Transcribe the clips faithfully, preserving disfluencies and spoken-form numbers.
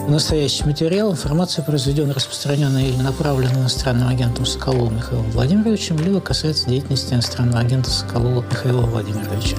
Настоящий материал, информация, произведенная, распространенная или направленная иностранным агентом Соколовым Михаилом Владимировичем, либо касается деятельности иностранного агента Соколова Михаила Владимировича.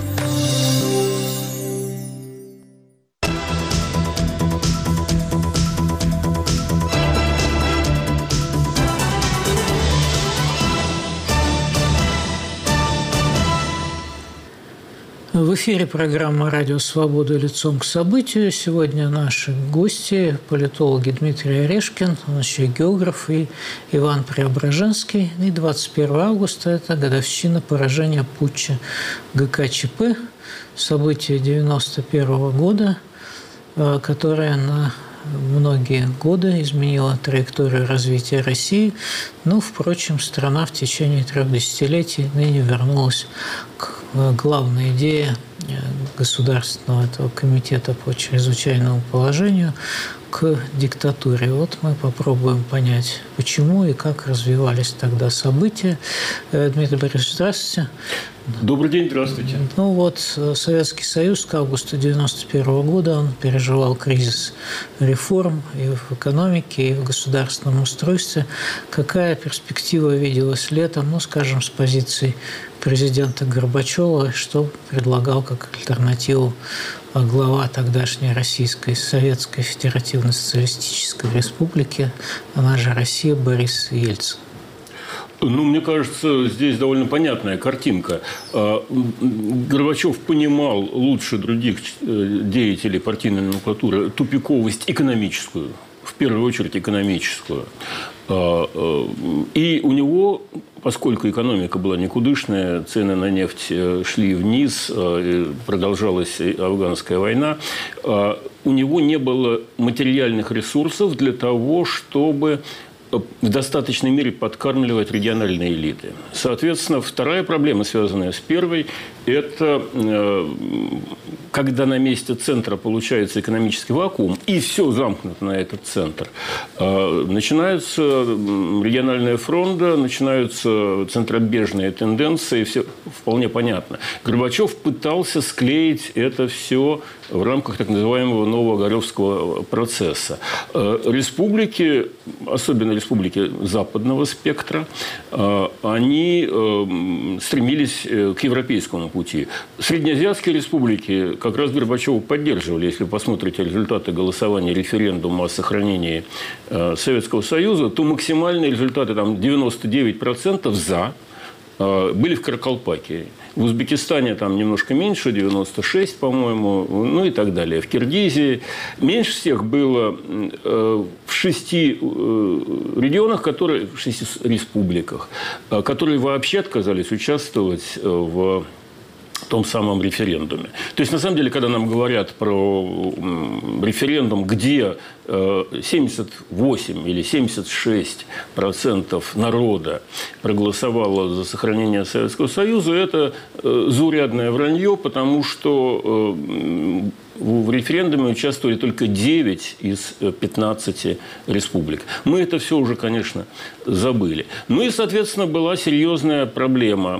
В эфире программа «Радио Свобода. Лицом к событию». Сегодня наши гости – политологи Дмитрий Орешкин, он еще и географ, и Иван Преображенский. И двадцать первого августа – это годовщина поражения путча ГКЧП, событие девяносто первого года, которое на многие годы изменила траекторию развития России. Но, впрочем, страна в течение трех десятилетий ныне вернулась к главной идее Государственного этого комитета по чрезвычайному положению, к диктатуре. Вот мы попробуем понять, почему и как развивались тогда события. Дмитрий Борисович, здравствуйте. Добрый день, здравствуйте. Ну вот, Советский Союз к августу девяносто первого года он переживал кризис реформ и в экономике, и в государственном устройстве. Какая перспектива виделась летом, ну, скажем, с позиции президента Горбачева, что предлагал как альтернативу глава тогдашней Российской Советской Федеративно-Социалистической Республики, она же Россия, Борис Ельцин? Ну, мне кажется, здесь довольно понятная картинка. Горбачев понимал лучше других деятелей партийной номенклатуры тупиковость экономическую, в первую очередь экономическую. И у него, поскольку экономика была никудышная, цены на нефть шли вниз, продолжалась афганская война, у него не было материальных ресурсов для того, чтобы в достаточной мере подкармливать региональные элиты. Соответственно, вторая проблема, связанная с первой, это когда на месте центра получается экономический вакуум, и все замкнуто на этот центр, начинается региональная фронта, начинаются центробежные тенденции, все вполне понятно. Горбачев пытался склеить это все в рамках так называемого нового Огаревского процесса. Республики, особенно республики западного спектра, они стремились к европейскому пути. Среднеазиатские республики как раз Горбачева поддерживали. Если вы посмотрите результаты голосования референдума о сохранении Советского Союза, то максимальные результаты, там девяносто девять процентов «за», были в Каракалпакии. В Узбекистане там немножко меньше, девяносто шесть, по-моему, ну и так далее. В Киргизии меньше всех было в шести регионах, которые, в шести республиках, которые вообще отказались участвовать в том самом референдуме. То есть, на самом деле, когда нам говорят про референдум, где семьдесят восемь или семьдесят шесть процентов народа проголосовало за сохранение Советского Союза, это заурядное вранье, потому что в референдуме участвовали только девять из пятнадцати республик. Мы это все уже, конечно, забыли. Ну и, соответственно, была серьезная проблема.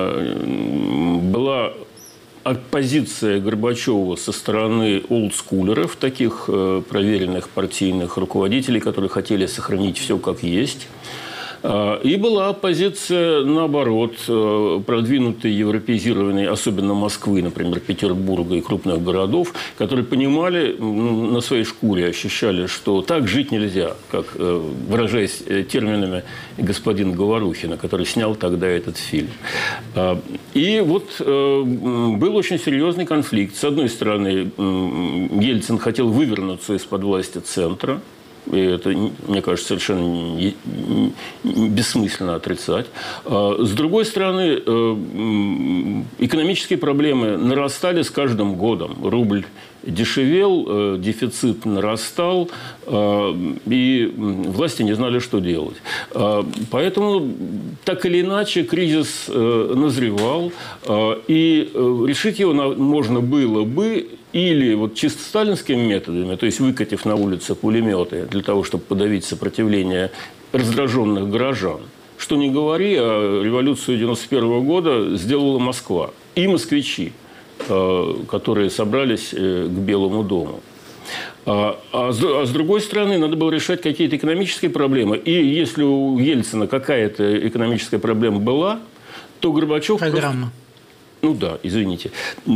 Была оппозиция Горбачева со стороны олдскулеров, таких проверенных партийных руководителей, которые хотели сохранить все как есть. И была оппозиция, наоборот, продвинутой, европеизированной, особенно Москвы, например, Петербурга и крупных городов, которые понимали, на своей шкуре ощущали, что так жить нельзя, как, выражаясь терминами господина Говорухина, который снял тогда этот фильм. И вот был очень серьезный конфликт. С одной стороны, Ельцин хотел вывернуться из-под власти центра. И это, мне кажется, совершенно бессмысленно отрицать. С другой стороны, экономические проблемы нарастали с каждым годом. Рубль дешевел, дефицит нарастал, и власти не знали, что делать. Поэтому, так или иначе, кризис назревал, и решить его можно было бы или вот чисто сталинскими методами, то есть выкатив на улице пулеметы для того, чтобы подавить сопротивление раздраженных горожан. Что ни говори, а революцию девяносто первого года сделала Москва и москвичи, которые собрались к Белому дому. А, а, с, а с другой стороны, надо было решать какие-то экономические проблемы. И если у Ельцина какая-то экономическая проблема была, то Горбачев... Программа. Просто... Ну да, извините.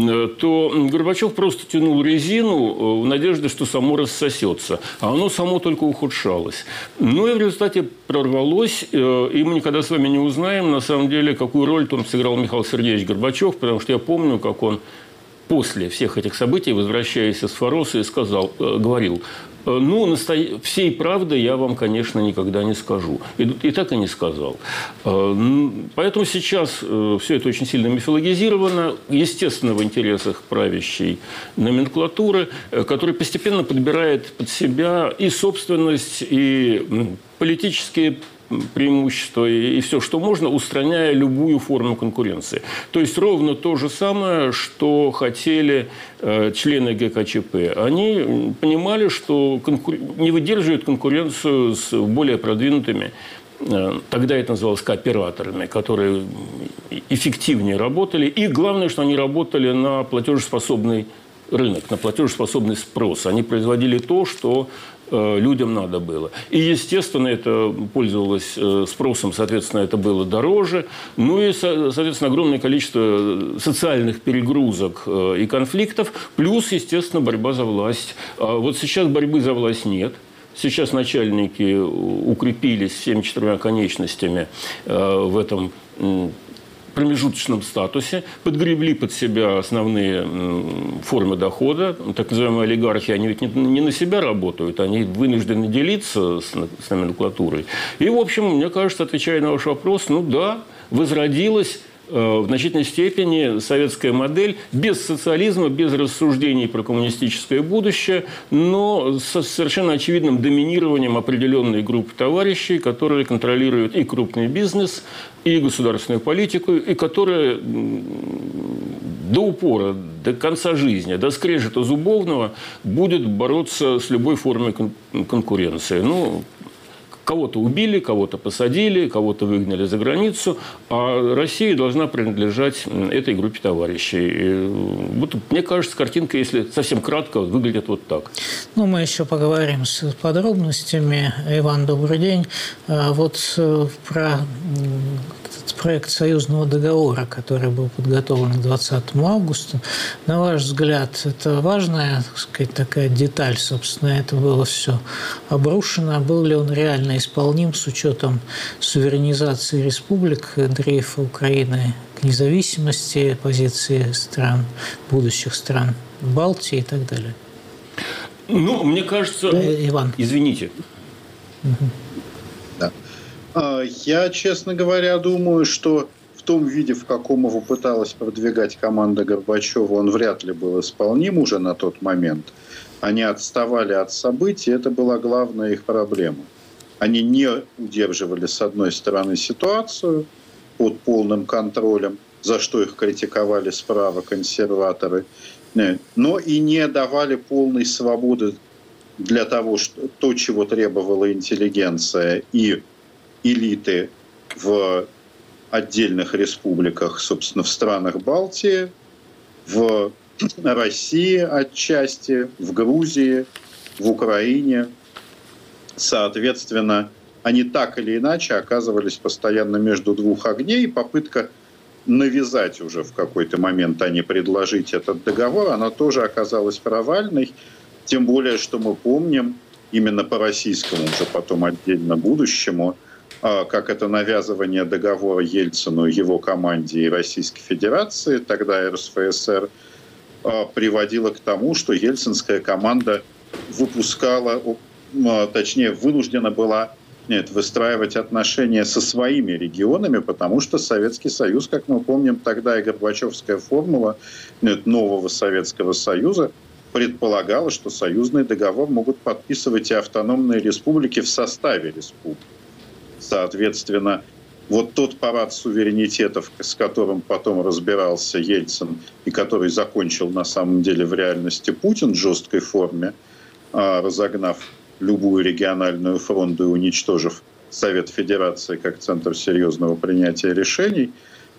То Горбачев просто тянул резину в надежде, что само рассосется. А оно само только ухудшалось. Ну и в результате прорвалось. И мы никогда с вами не узнаем, на самом деле, какую роль там сыграл Михаил Сергеевич Горбачев. Потому что я помню, как он после всех этих событий, возвращаясь из Форосы, сказал, говорил: ну, насто... всей правды я вам, конечно, никогда не скажу. И, и так и не сказал. Поэтому сейчас все это очень сильно мифологизировано, естественно, в интересах правящей номенклатуры, которая постепенно подбирает под себя и собственность, и политические преимущества и, и все, что можно, устраняя любую форму конкуренции. То есть ровно то же самое, что хотели э, члены ГКЧП. Они понимали, что конкур... не выдерживают конкуренцию с более продвинутыми, э, тогда это называлось кооператорами, которые эффективнее работали. И главное, что они работали на платежеспособный рынок, на платежеспособный спрос. Они производили то, что людям надо было. И, естественно, это пользовалось спросом, соответственно, это было дороже. Ну и, соответственно, огромное количество социальных перегрузок и конфликтов, плюс, естественно, борьба за власть. Вот сейчас борьбы за власть нет. Сейчас начальники укрепились всеми четырьмя конечностями в этом промежуточном статусе, подгребли под себя основные формы дохода. Так называемые олигархи, они ведь не на себя работают, они вынуждены делиться с номенклатурой. И, в общем, мне кажется, отвечая на ваш вопрос, ну да, возродилась в значительной степени советская модель без социализма, без рассуждений про коммунистическое будущее, но с совершенно очевидным доминированием определенной группы товарищей, которые контролируют и крупный бизнес, и государственную политику, и которые до упора, до конца жизни, до скрежета зубовного будет бороться с любой формой конкуренции. Ну, кого-то убили, кого-то посадили, кого-то выгнали за границу, а Россия должна принадлежать этой группе товарищей. И вот, мне кажется, картинка, если совсем кратко, выглядит вот так. Ну, мы еще поговорим с подробностями. Иван, добрый день. Вот про проект союзного договора, который был подготовлен к двадцатому августа. На ваш взгляд, это важная, так сказать, такая деталь, собственно, это было все обрушено. Был ли он реально исполним с учетом суверенизации республик, дрейфа Украины к независимости, позиции стран, будущих стран Балтии и так далее? Ну, мне кажется... Э, Иван. Извините. Угу. Да. Я, честно говоря, думаю, что в том виде, в каком его пыталась продвигать команда Горбачева, он вряд ли был исполним уже на тот момент. Они отставали от событий, это была главная их проблема. Они не удерживали, с одной стороны, ситуацию под полным контролем, за что их критиковали справа консерваторы, но и не давали полной свободы для того, что, то, чего требовала интеллигенция и элиты в отдельных республиках, собственно, в странах Балтии, в России отчасти, в Грузии, в Украине. Соответственно, они так или иначе оказывались постоянно между двух огней, и попытка навязать уже в какой-то момент, а не предложить этот договор, она тоже оказалась провальной, тем более, что мы помним именно по российскому, уже потом отдельно будущему, как это навязывание договора Ельцину, его команде и Российской Федерации, тогда эр эс эф эс эр, приводило к тому, что ельцинская команда выпускала, точнее, вынуждена была нет, выстраивать отношения со своими регионами, потому что Советский Союз, как мы помним, тогда и Горбачевская формула нет, нового Советского Союза предполагала, что союзный договор могут подписывать и автономные республики в составе республик. Соответственно, вот тот парад суверенитетов, с которым потом разбирался Ельцин и который закончил на самом деле в реальности Путин в жесткой форме, разогнав любую региональную фронту и уничтожив Совет Федерации как центр серьезного принятия решений,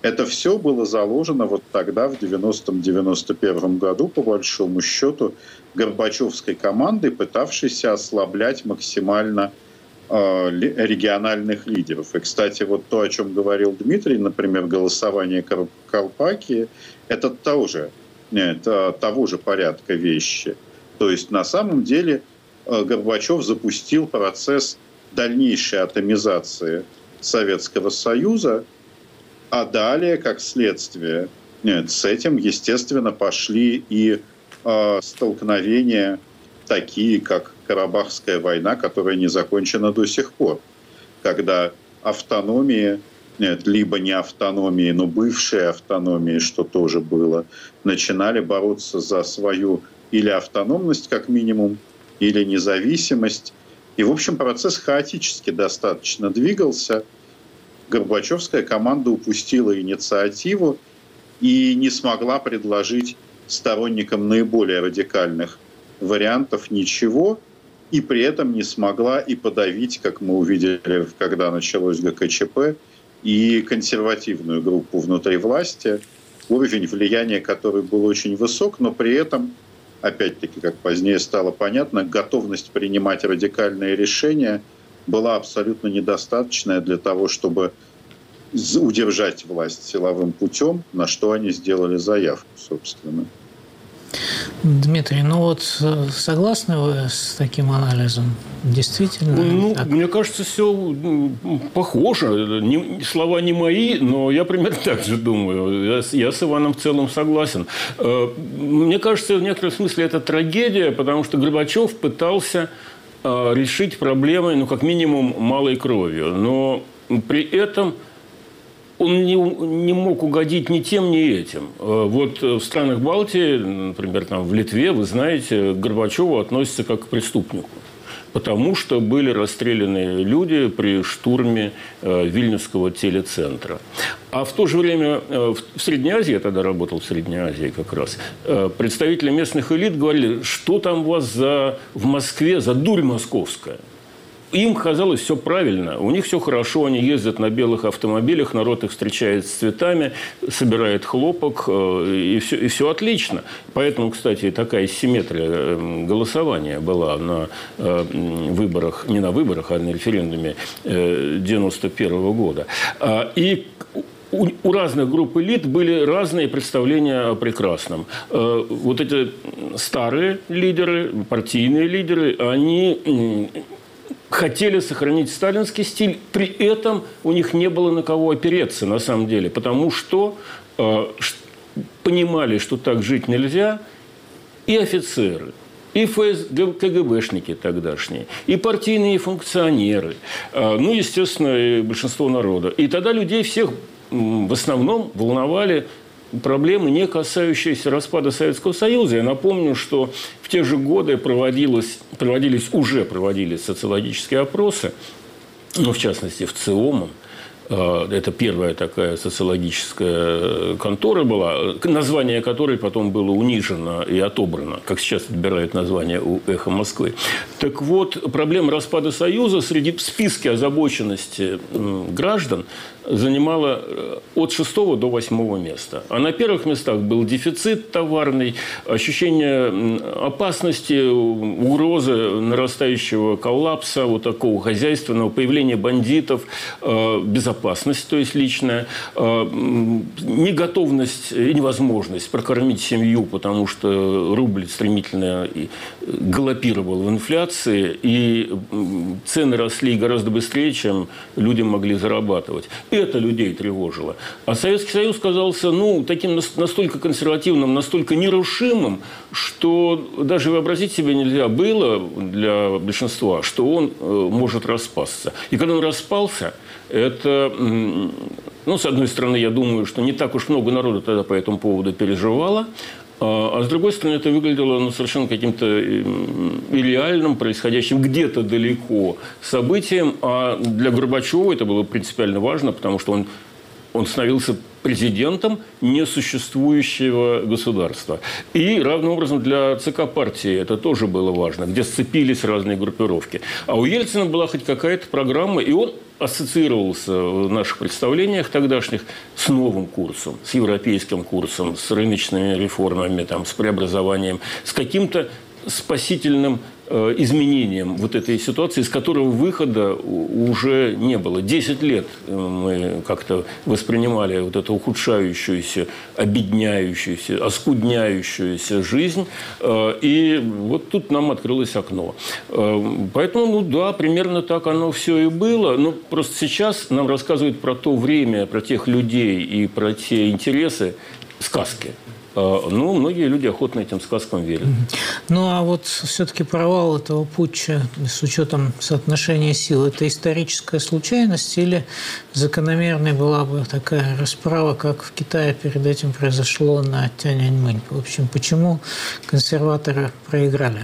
Это все было заложено вот тогда, в девяностом — девяносто первом году, по большому счету, горбачевской командой, пытавшейся ослаблять максимально э, региональных лидеров. И, кстати, вот то, о чем говорил Дмитрий, например, голосование Карпакии, это тоже, нет, того же порядка вещи. То есть, на самом деле, Горбачев запустил процесс дальнейшей атомизации Советского Союза, а далее, как следствие, нет, с этим, естественно, пошли и э, столкновения такие, как Карабахская война, которая не закончена до сих пор, когда автономии, нет, либо не автономии, но бывшие автономии, что тоже было, начинали бороться за свою или автономность, как минимум, или независимость. И, в общем, процесс хаотически достаточно двигался. Горбачевская команда упустила инициативу и не смогла предложить сторонникам наиболее радикальных вариантов ничего, и при этом не смогла и подавить, как мы увидели, когда началось ГКЧП, и консервативную группу внутри власти, уровень влияния которой был очень высок, но при этом, опять-таки, как позднее стало понятно, готовность принимать радикальные решения была абсолютно недостаточная для того, чтобы удержать власть силовым путем, на что они сделали заявку, собственно. Дмитрий, ну вот согласны вы с таким анализом? Действительно? Ну, так? Мне кажется, все похоже. Не, слова не мои, но я примерно так же думаю. Я, я с Иваном в целом согласен. Мне кажется, в некотором смысле это трагедия, потому что Горбачев пытался решить проблемы, ну, как минимум, малой кровью. Но при этом он не, не мог угодить ни тем, ни этим. Вот в странах Балтии, например, там в Литве, вы знаете, к Горбачеву относятся как к преступнику. Потому что были расстреляны люди при штурме э, Вильнюсского телецентра. А в то же время э, в Средней Азии, я тогда работал в Средней Азии как раз, э, представители местных элит говорили, что там у вас за, в Москве за дурь московская. Им казалось все правильно, у них все хорошо, они ездят на белых автомобилях, народ их встречает с цветами, собирает хлопок, и все, и все отлично. Поэтому, кстати, такая симметрия голосования была на выборах, не на выборах, а на референдуме девяносто первого года. И у разных групп элит были разные представления о прекрасном. Вот эти старые лидеры, партийные лидеры, они хотели сохранить сталинский стиль, при этом у них не было на кого опереться, на самом деле, потому что э, понимали, что так жить нельзя, и офицеры, и ФС, КГБшники тогдашние, и партийные функционеры, э, ну, естественно, и большинство народа. И тогда людей всех в основном волновали проблемы, не касающиеся распада Советского Союза. Я напомню, что в те же годы проводилось, проводились, уже проводились социологические опросы, ну, в частности, в ЦИОМом. Это первая такая социологическая контора была, название которой потом было унижено и отобрано, как сейчас отбирают название у «Эхо Москвы». Так вот, проблема распада Союза среди списка озабоченности граждан занимала от шестого до восьмого места. А на первых местах был дефицит товарный, ощущение опасности, угрозы нарастающего коллапса, вот такого хозяйственного, появления бандитов, безопасность, то есть личная, неготовность и невозможность прокормить семью, потому что рубль стремительно галопировал в инфляции, и цены росли гораздо быстрее, чем люди могли зарабатывать. Это людей тревожило. А Советский Союз казался, ну, таким настолько консервативным, настолько нерушимым, что даже вообразить себе нельзя было для большинства, что он может распасться. И когда он распался, это, ну, с одной стороны, я думаю, что не так уж много народу тогда по этому поводу переживало, а с другой стороны, это выглядело, ну, совершенно каким-то ирреальным, происходящим где-то далеко событием. А для Горбачева это было принципиально важно, потому что он, он становился президентом несуществующего государства. И равным образом для ЦК партии это тоже было важно, где сцепились разные группировки. А у Ельцина была хоть какая-то программа, и он ассоциировался в наших представлениях тогдашних с новым курсом, с европейским курсом, с рыночными реформами, там, с преобразованием, с каким-то спасительным изменением вот этой ситуации, из которого выхода уже не было. Десять лет мы как-то воспринимали вот эту ухудшающуюся, обедняющуюся, оскудняющуюся жизнь. И вот тут нам открылось окно. Поэтому, ну да, примерно так оно все и было. Но просто сейчас нам рассказывают про то время, про тех людей и про те интересы сказки. Ну, многие люди охотно этим сказкам верят. Ну, а вот все-таки провал этого путча с учетом соотношения сил – это историческая случайность или закономерной была бы такая расправа, как в Китае перед этим произошло на Тяньаньмэнь? В общем, почему консерваторы проиграли?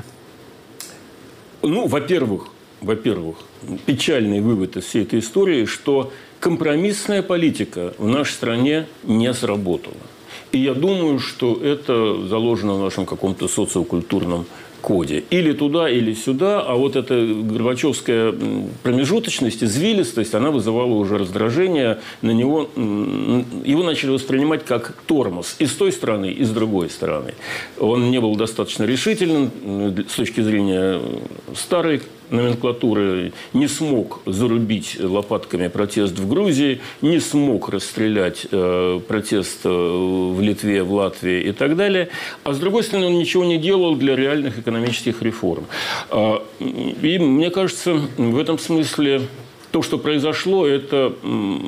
Ну, во-первых, во-первых, печальный вывод из всей этой истории, что компромиссная политика в нашей стране не сработала. И я думаю, что это заложено в нашем каком-то социокультурном коде. Или туда, или сюда. А вот эта горбачевская промежуточность, извилистость, она вызывала уже раздражение. На него, его начали воспринимать как тормоз и с той стороны, и с другой стороны. Он не был достаточно решительным с точки зрения старой номенклатуры, не смог зарубить лопатками протест в Грузии, не смог расстрелять э, протест в Литве, в Латвии и так далее. А с другой стороны, он ничего не делал для реальных экономических реформ. Э, и мне кажется, в этом смысле то, что произошло, это э,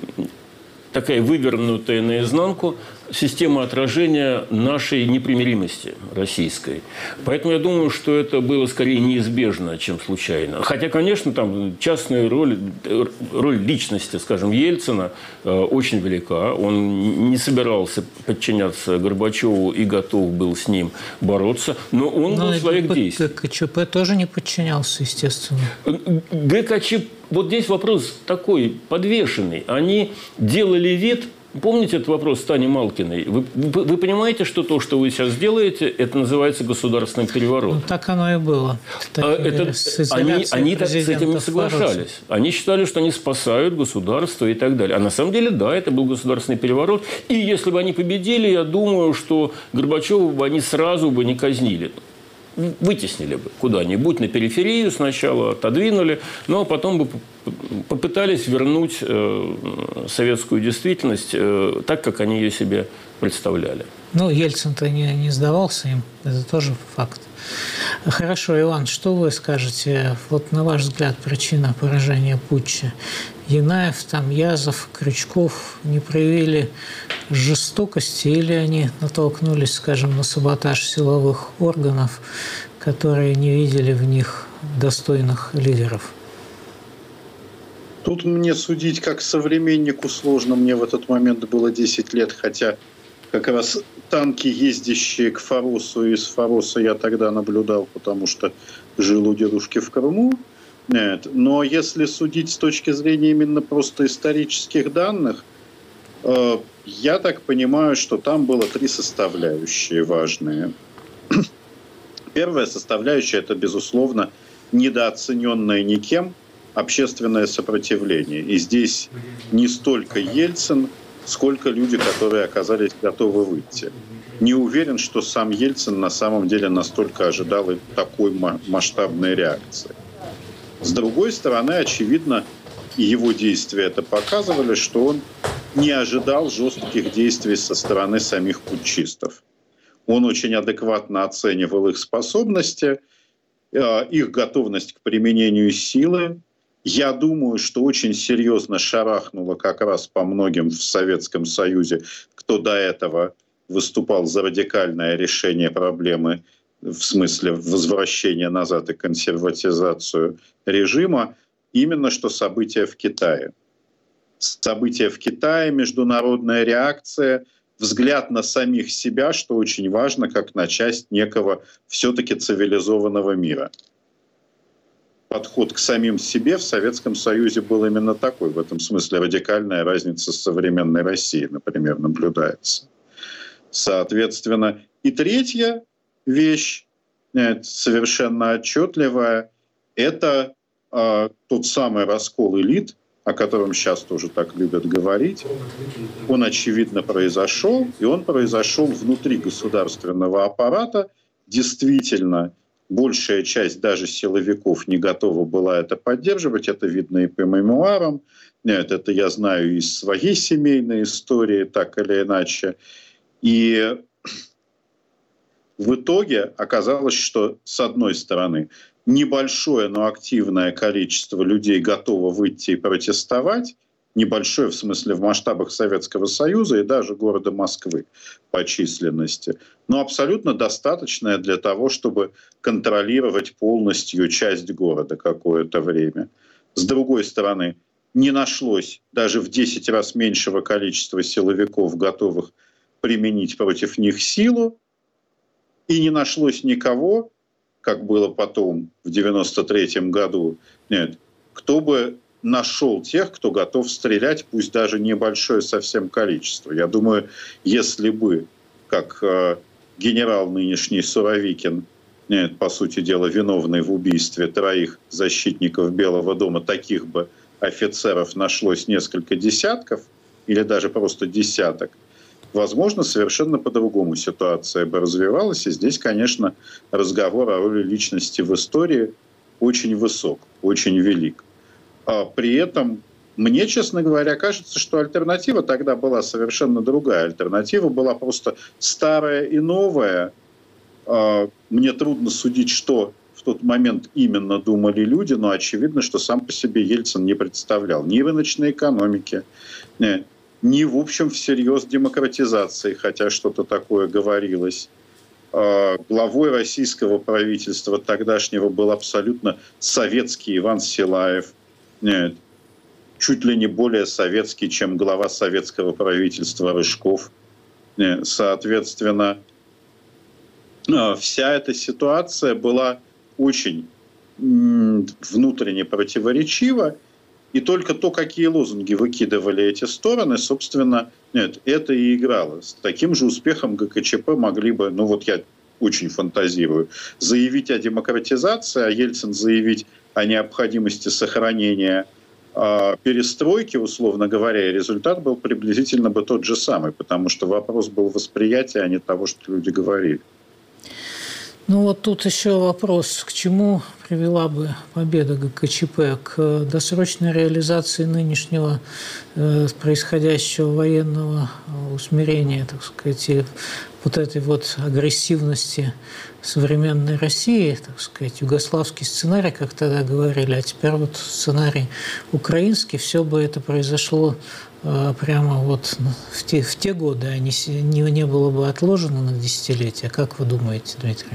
такая вывернутая наизнанку система отражения нашей непримиримости российской. Поэтому я думаю, что это было скорее неизбежно, чем случайно. Хотя, конечно, там частная роль, роль личности, скажем, Ельцина очень велика. Он не собирался подчиняться Горбачеву и готов был с ним бороться. Но он но был в своих действиях. ГКЧП тоже не подчинялся, естественно. ГКЧП, вот здесь вопрос такой подвешенный. Они делали вид... Помните этот вопрос Тани Малкиной? Вы, вы, вы понимаете, что то, что вы сейчас делаете, это называется государственным переворотом? Ну, так оно и было. А это, они они так с этим не соглашались. Они считали, что они спасают государство и так далее. А на самом деле, да, это был государственный переворот. И если бы они победили, я думаю, что Горбачева бы они сразу бы не казнили. Вытеснили бы куда-нибудь на периферию сначала, отодвинули, но потом бы попытались вернуть э, советскую действительность э, так, как они ее себе представляли. Ну, Ельцин-то не, не сдавался им, это тоже факт. Хорошо, Иван, что вы скажете? Вот на ваш взгляд, причина поражения путча. Янаев, там, Язов, Крючков не проявили жестокости или они натолкнулись, скажем, на саботаж силовых органов, которые не видели в них достойных лидеров? Тут мне судить как современнику сложно. Мне в этот момент было десять лет, хотя как раз танки, ездящие к Форосу, из Фороса я тогда наблюдал, потому что жил у дедушки в Крыму. Нет. Но если судить с точки зрения именно просто исторических данных, э, я так понимаю, что там было три составляющие важные. Первая составляющая – это, безусловно, недооцененное никем общественное сопротивление. И здесь не столько Ельцин, сколько люди, которые оказались готовы выйти. Не уверен, что сам Ельцин на самом деле настолько ожидал такой масштабной реакции. С другой стороны, очевидно, и его действия это показывали, что он не ожидал жестких действий со стороны самих путчистов. Он очень адекватно оценивал их способности, их готовность к применению силы. Я думаю, что очень серьезно шарахнуло как раз по многим в Советском Союзе, кто до этого выступал за радикальное решение проблемы в смысле возвращения назад и консерватизацию режима, именно что события в Китае. События в Китае, международная реакция, взгляд на самих себя, что очень важно, как на часть некого все-таки цивилизованного мира. Подход к самим себе в Советском Союзе был именно такой. В этом смысле радикальная разница с современной Россией, например, наблюдается. Соответственно, и третья вещь, совершенно отчетливая, это э, тот самый раскол элит, о котором сейчас тоже так любят говорить, он, очевидно, произошел, и он произошел внутри государственного аппарата. Действительно, большая часть даже силовиков не готова была это поддерживать, это видно и по мемуарам. Нет, это я знаю из своей семейной истории, так или иначе. И в итоге оказалось, что, с одной стороны, небольшое, но активное количество людей готово выйти и протестовать, небольшое в смысле в масштабах Советского Союза и даже города Москвы по численности, но абсолютно достаточное для того, чтобы контролировать полностью часть города какое-то время. С другой стороны, не нашлось даже в десять раз меньшего количества силовиков, готовых применить против них силу, и не нашлось никого, как было потом в девяносто третьем году, нет, кто бы нашел тех, кто готов стрелять, пусть даже небольшое совсем количество. Я думаю, если бы, как э, генерал нынешний Суровикин, нет, по сути дела, виновный в убийстве троих защитников Белого дома, таких бы офицеров нашлось несколько десятков или даже просто десяток, возможно, совершенно по-другому ситуация бы развивалась. И здесь, конечно, разговор о роли личности в истории очень высок, очень велик. А при этом мне, честно говоря, кажется, что альтернатива тогда была совершенно другая. Альтернатива была просто старая и новая. Мне трудно судить, что в тот момент именно думали люди, но очевидно, что сам по себе Ельцин не представлял ни рыночной экономики, ни, в общем, всерьез демократизации, хотя что-то такое говорилось. Главой российского правительства тогдашнего был абсолютно советский Иван Силаев. Нет, чуть ли не более советский, чем глава советского правительства Рыжков. Нет, соответственно, вся эта ситуация была очень внутренне противоречива, и только то, какие лозунги выкидывали эти стороны, собственно, нет, это и играло. С таким же успехом ГКЧП могли бы, ну вот я очень фантазирую, заявить о демократизации, а Ельцин заявить о необходимости сохранения э, перестройки, условно говоря, и результат был приблизительно бы тот же самый, потому что вопрос был восприятия, а не того, что люди говорили. Ну вот тут еще вопрос, к чему привела бы победа ГКЧП? К досрочной реализации нынешнего э, происходящего военного усмирения, так сказать, и вот этой вот агрессивности современной России, так сказать, югославский сценарий, как тогда говорили, а теперь вот сценарий украинский, все бы это произошло э, прямо вот в те, в те годы, а не, не, не было бы отложено на десятилетия. Как вы думаете, Дмитрий?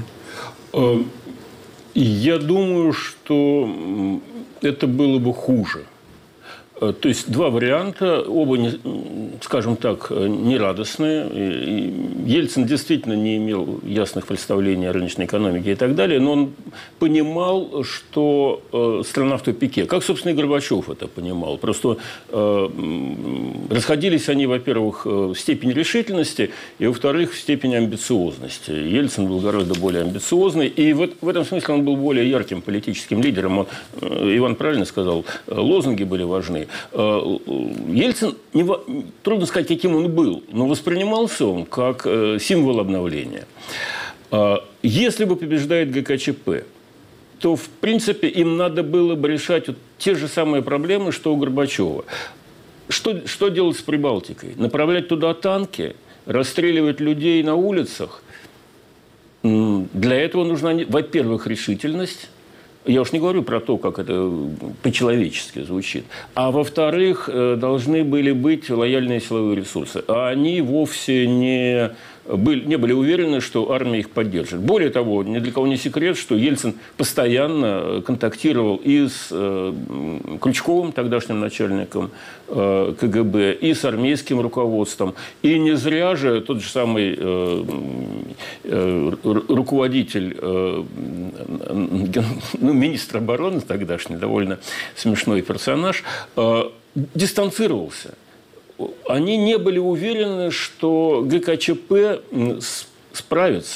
Я думаю, что это было бы хуже. То есть два варианта, оба, скажем так, нерадостные. Ельцин действительно не имел ясных представлений о рыночной экономике и так далее, но он понимал, что страна в тупике. Как, собственно, и Горбачев это понимал. Просто расходились они, во-первых, в степени решительности, и, во-вторых, в степени амбициозности. Ельцин был гораздо более амбициозный, и в этом смысле он был более ярким политическим лидером. Он, Иван правильно сказал, лозунги были важны. Ельцин, трудно сказать, каким он был, но воспринимался он как символ обновления. Если бы побеждает ГКЧП, то, в принципе, им надо было бы решать вот те же самые проблемы, что у Горбачева. Что, что делать с Прибалтикой? Направлять туда танки, расстреливать людей на улицах? Для этого нужна, во-первых, решительность. Я уж не говорю про то, как это по-человечески звучит. А во-вторых, должны были быть лояльные силовые ресурсы. А они вовсе не были, не были уверены, что армия их поддержит. Более того, ни для кого не секрет, что Ельцин постоянно контактировал и с э, Крючковым, тогдашним начальником э, КГБ, и с армейским руководством. И не зря же тот же самый э, э, руководитель, э, ну, министр обороны тогдашний, довольно смешной персонаж, э, дистанцировался. Они не были уверены, что ГКЧП справится.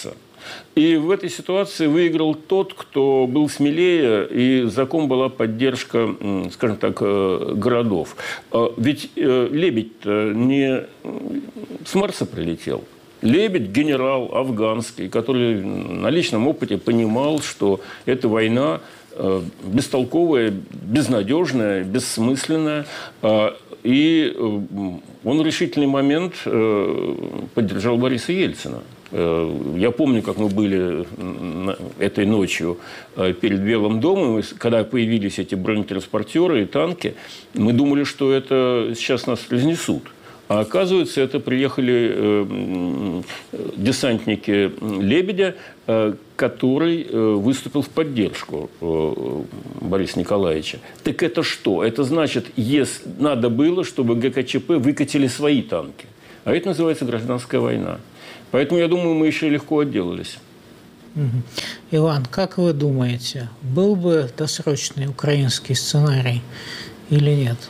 И в этой ситуации выиграл тот, кто был смелее, и за ком была поддержка, скажем так, городов. Ведь Лебедь-то не с Марса прилетел. Лебедь – генерал афганский, который на личном опыте понимал, что эта война бестолковая, безнадежная, бессмысленная. И он в решительный момент поддержал Бориса Ельцина. Я помню, как мы были этой ночью перед Белым домом, когда появились эти бронетранспортеры и танки, мы думали, что это сейчас нас разнесут. А оказывается, это приехали э, десантники «Лебедя», э, который э, выступил в поддержку э, Бориса Николаевича. Так это что? Это значит, если надо было, чтобы ГКЧП выкатили свои танки. А это называется гражданская война. Поэтому, я думаю, мы еще легко отделались. Иван, как вы думаете, был бы досрочный украинский сценарий или нет?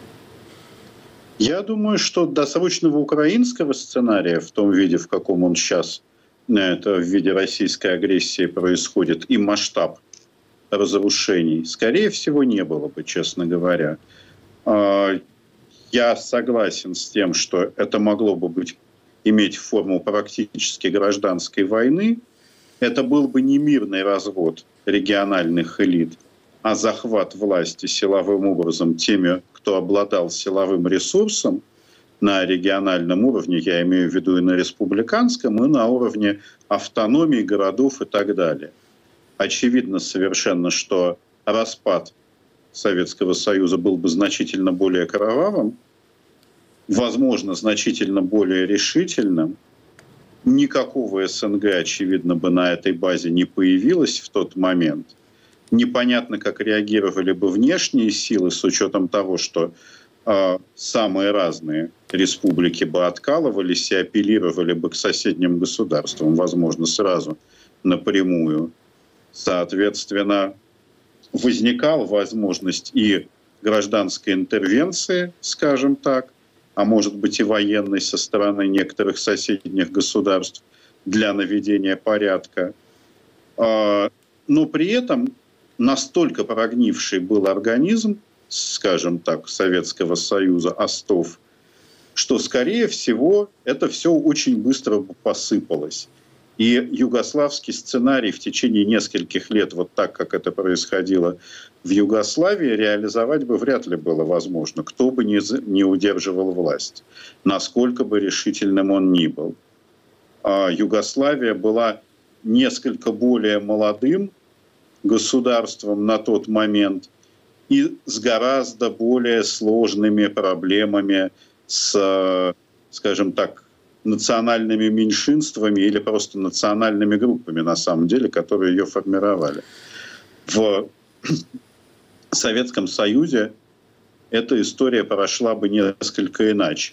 Я думаю, что досрочного украинского сценария в том виде, в каком он сейчас, это в виде российской агрессии происходит, и масштаб разрушений, скорее всего, не было бы, честно говоря. Я согласен с тем, что это могло бы быть, иметь форму практически гражданской войны. Это был бы не мирный развод региональных элит, а захват власти силовым образом теми, кто обладал силовым ресурсом на региональном уровне, я имею в виду и на республиканском, и на уровне автономии городов и так далее. Очевидно совершенно, что распад Советского Союза был бы значительно более кровавым, возможно, значительно более решительным. Никакого СНГ, очевидно, бы на этой базе не появилось в тот момент. Непонятно, как реагировали бы внешние силы с учетом того, что э, самые разные республики бы откалывались и апеллировали бы к соседним государствам, возможно, сразу напрямую. Соответственно, возникала возможность и гражданской интервенции, скажем так, а может быть и военной со стороны некоторых соседних государств для наведения порядка. Э, но при этом настолько прогнивший был организм, скажем так, Советского Союза, остов, что, скорее всего, это все очень быстро посыпалось. И югославский сценарий в течение нескольких лет, вот так, как это происходило в Югославии, реализовать бы вряд ли было возможно, кто бы ни, ни удерживал власть, насколько бы решительным он ни был. А Югославия была несколько более молодым государством на тот момент и с гораздо более сложными проблемами, с, скажем так, национальными меньшинствами или просто национальными группами, на самом деле, которые ее формировали. В Советском Союзе эта история прошла бы несколько иначе,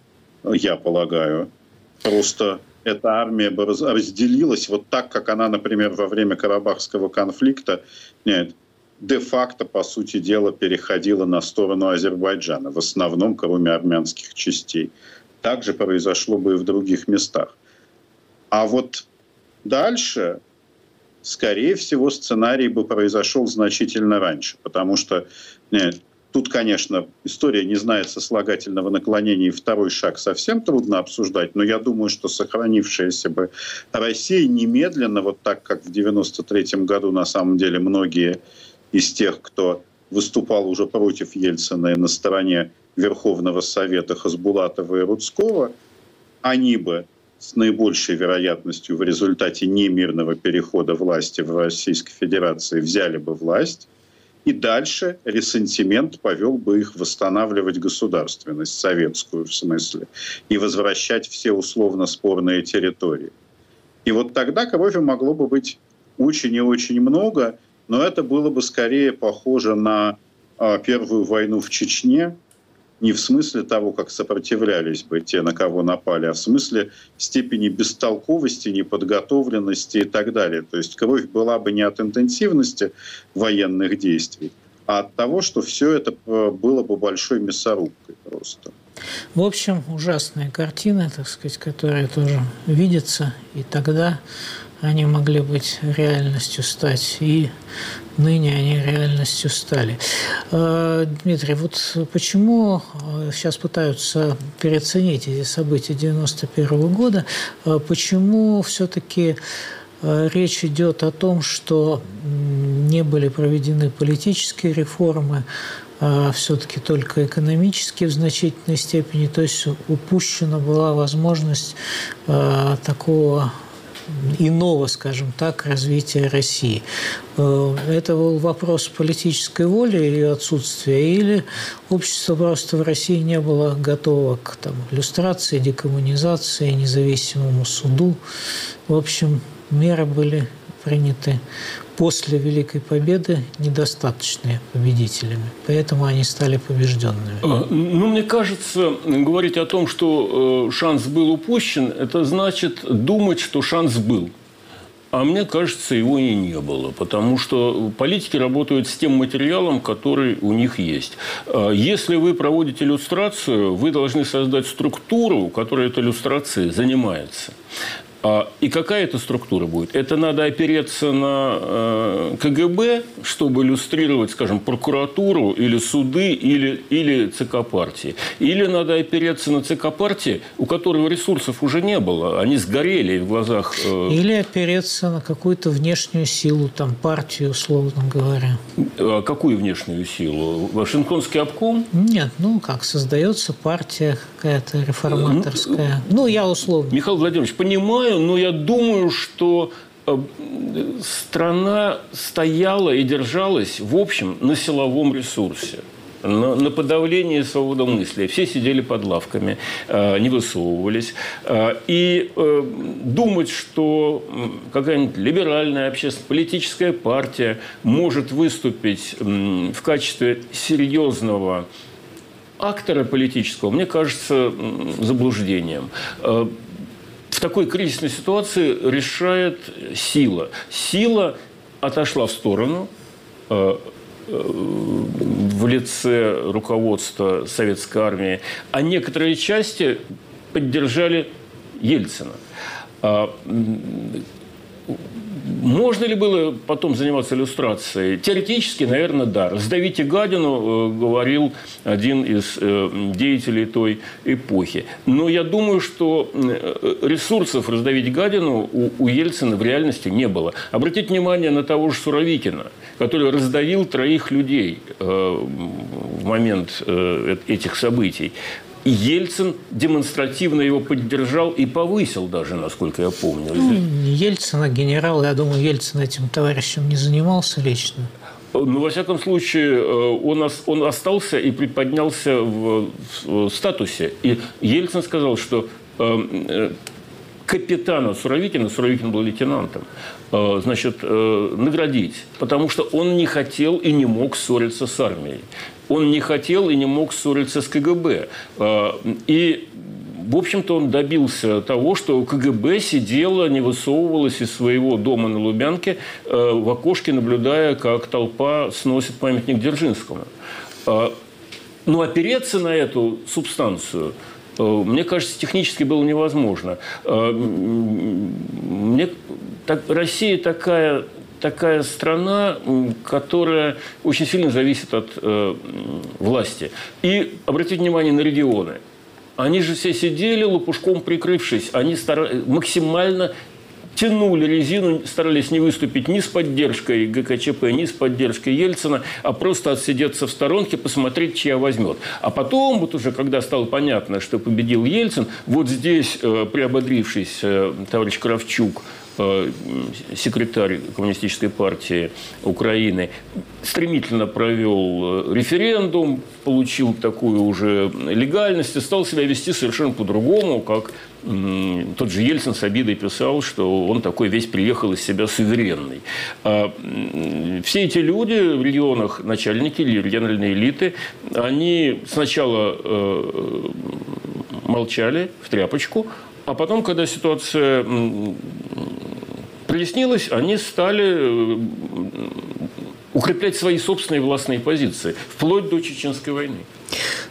я полагаю. Просто эта армия бы разделилась вот так, как она, например, во время Карабахского конфликта нет, де-факто, по сути дела, переходила на сторону Азербайджана, в основном, кроме армянских частей. Так же произошло бы и в других местах. А вот дальше, скорее всего, сценарий бы произошел значительно раньше, потому что нет, тут, конечно, история не знает сослагательного наклонения, и второй шаг совсем трудно обсуждать, но я думаю, что сохранившаяся бы Россия немедленно, вот так, как в девяносто третьем году, на самом деле, многие из тех, кто выступал уже против Ельцина и на стороне Верховного Совета Хасбулатова и Рудского, они бы с наибольшей вероятностью в результате немирного перехода власти в Российской Федерации взяли бы власть, и дальше ресентимент повел бы их восстанавливать государственность, советскую в смысле, и возвращать все условно спорные территории. И вот тогда крови могло бы быть очень и очень много, но это было бы скорее похоже на а, Первую войну в Чечне, не в смысле того, как сопротивлялись бы те, на кого напали, а в смысле степени бестолковости, неподготовленности и так далее. То есть кровь была бы не от интенсивности военных действий, а от того, что все это было бы большой мясорубкой просто. В общем, ужасная картина, так сказать, которая тоже видится, и тогда они могли быть реальностью стать, и ныне они реальностью стали. Дмитрий, вот почему сейчас пытаются переоценить эти события девяносто первого года, почему все-таки речь идет о том, что не были проведены политические реформы, а все-таки только экономические в значительной степени, то есть упущена была возможность такого иного, скажем так, развития России. Это был вопрос политической воли и ее отсутствия, или общество просто в России не было готово к там, иллюстрации, декоммунизации, независимому суду. В общем, меры были приняты после Великой Победы недостаточные победителями, поэтому они стали побежденными. Ну, мне кажется, говорить о том, что шанс был упущен, это значит думать, что шанс был. А мне кажется, его и не было, потому что политики работают с тем материалом, который у них есть. Если вы проводите иллюстрацию, вы должны создать структуру, которая этой иллюстрацией занимается. И какая это структура будет? Это надо опереться на ка гэ бэ, чтобы иллюстрировать, скажем, прокуратуру или суды, или, или ЦК партии. Или надо опереться на ЦК партии, у которого ресурсов уже не было. Они сгорели в глазах... Или опереться на какую-то внешнюю силу, там, партию, условно говоря. А какую внешнюю силу? Вашингтонский обком? Нет, ну как, создается партия какая-то реформаторская. Ну, ну я условно. Михаил Владимирович, понимаю, но я думаю, что страна стояла и держалась, в общем, на силовом ресурсе, на, на подавлении свободомыслия. Все сидели под лавками, не высовывались. И думать, что какая-нибудь либеральная общественная политическая партия может выступить в качестве серьезного актора политического, мне кажется заблуждением. В такой кризисной ситуации решает сила. Сила отошла в сторону э, э, в лице руководства Советской армии, а некоторые части поддержали Ельцина. А, можно ли было потом заниматься иллюстрацией? Теоретически, наверное, да. «Раздавите гадину», э, говорил один из э, деятелей той эпохи. Но я думаю, что ресурсов раздавить гадину у, у Ельцина в реальности не было. Обратите внимание на того же Суровикина, который раздавил троих людей э, в момент э, этих событий. Ельцин демонстративно его поддержал и повысил даже, насколько я помню. Ну, Ельцин, а генерал, я думаю, Ельцин этим товарищем не занимался лично. Ну, во всяком случае, он, он остался и приподнялся в, в статусе. И Ельцин сказал, что э, капитана Суровикина, Суровикин был лейтенантом, э, значит, э, наградить, потому что он не хотел и не мог ссориться с армией. Он не хотел и не мог ссориться с ка гэ бэ. И, в общем-то, он добился того, что ка гэ бэ сидела, не высовывалась из своего дома на Лубянке в окошке, наблюдая, как толпа сносит памятник Дзержинскому. Но опереться на эту субстанцию, мне кажется, технически было невозможно. Мне, так, Россия такая... такая страна, которая очень сильно зависит от э, власти. И обратите внимание на регионы. Они же все сидели, лопушком прикрывшись. Они стар... максимально тянули резину, старались не выступить ни с поддержкой гэ ка че пэ, ни с поддержкой Ельцина, а просто отсидеться в сторонке, посмотреть, чья возьмет. А потом, вот уже когда стало понятно, что победил Ельцин, вот здесь э, приободрившись э, товарищ Кравчук, секретарь Коммунистической партии Украины, стремительно провел референдум, получил такую уже легальность и стал себя вести совершенно по-другому, как тот же Ельцин с обидой писал, что он такой весь приехал из себя суверенный. А все эти люди в регионах, начальники, региональные элиты, они сначала э, молчали в тряпочку, а потом, когда ситуация прояснилась, они стали укреплять свои собственные властные позиции, вплоть до Чеченской войны.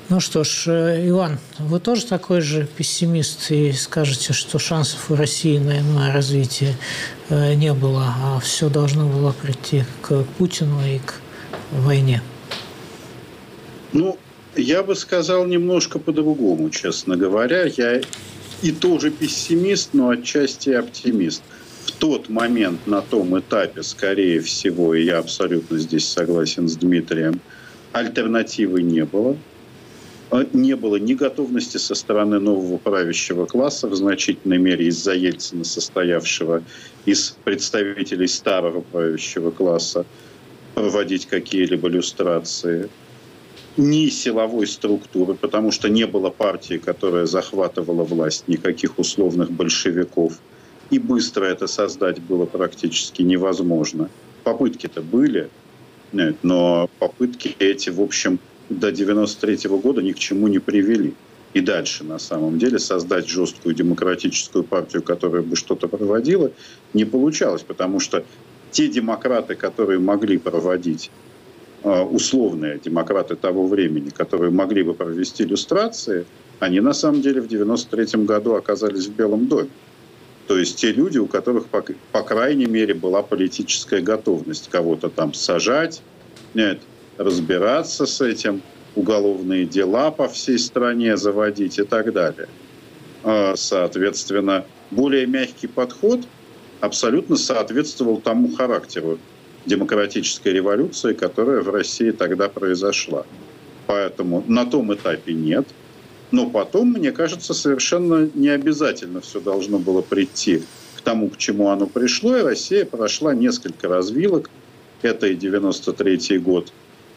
Ну что ж, Иван, вы тоже такой же пессимист и скажете, что шансов у России на иное развитие не было, а все должно было прийти к Путину и к войне? Ну, я бы сказал немножко по-другому, честно говоря. Я и тоже пессимист, но отчасти оптимист. В тот момент, на том этапе, скорее всего, и я абсолютно здесь согласен с Дмитрием, альтернативы не было. Не было ни готовности со стороны нового правящего класса, в значительной мере из-за Ельцина, состоявшего из представителей старого правящего класса, проводить какие-либо люстрации, ни силовой структуры, потому что не было партии, которая захватывала власть, никаких условных большевиков. И быстро это создать было практически невозможно. Попытки-то были, но попытки эти, в общем, до девяносто третьего года ни к чему не привели. И дальше, на самом деле, создать жесткую демократическую партию, которая бы что-то проводила, не получалось, потому что те демократы, которые могли проводить, условные демократы того времени, которые могли бы провести люстрации, они на самом деле в девяносто третьем году оказались в Белом доме. То есть те люди, у которых, по, по крайней мере, была политическая готовность кого-то там сажать, нет, разбираться с этим, уголовные дела по всей стране заводить и так далее. Соответственно, более мягкий подход абсолютно соответствовал тому характеру демократической революции, которая в России тогда произошла. Поэтому на том этапе нет. Но потом, мне кажется, совершенно не обязательно все должно было прийти к тому, к чему оно пришло. И Россия прошла несколько развилок. Это и девяносто третий год,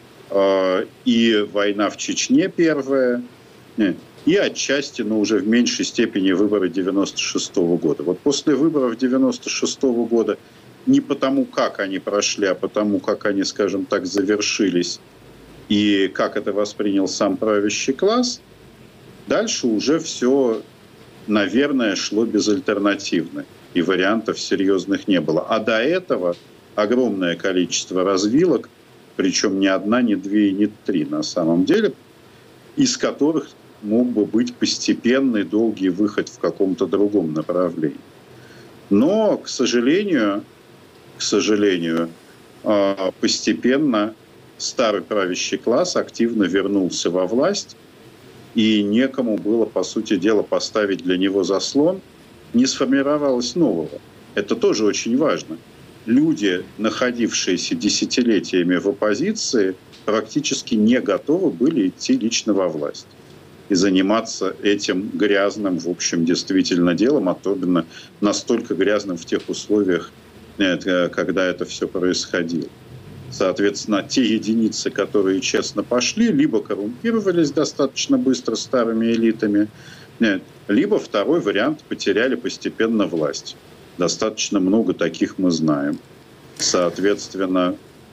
и война в Чечне первая, и отчасти, но уже в меньшей степени, выборы девяносто шестого года. Вот после выборов девяносто шестого года не потому, как они прошли, а потому, как они, скажем так, завершились и как это воспринял сам правящий класс, дальше уже все, наверное, шло безальтернативно, и вариантов серьезных не было. А до этого огромное количество развилок, причем ни одна, ни две и ни три на самом деле, из которых мог бы быть постепенный, долгий выход в каком-то другом направлении. Но, к сожалению, к сожалению, постепенно старый правящий класс активно вернулся во власть, и некому было, по сути дела, поставить для него заслон, не сформировалось нового. Это тоже очень важно. Люди, находившиеся десятилетиями в оппозиции, практически не готовы были идти лично во власть и заниматься этим грязным, в общем, действительно делом, особенно настолько грязным в тех условиях, когда это все происходило. Соответственно, те единицы, которые честно пошли, либо коррумпировались достаточно быстро старыми элитами, либо второй вариант — потеряли постепенно власть. Достаточно много таких мы знаем. Соответственно,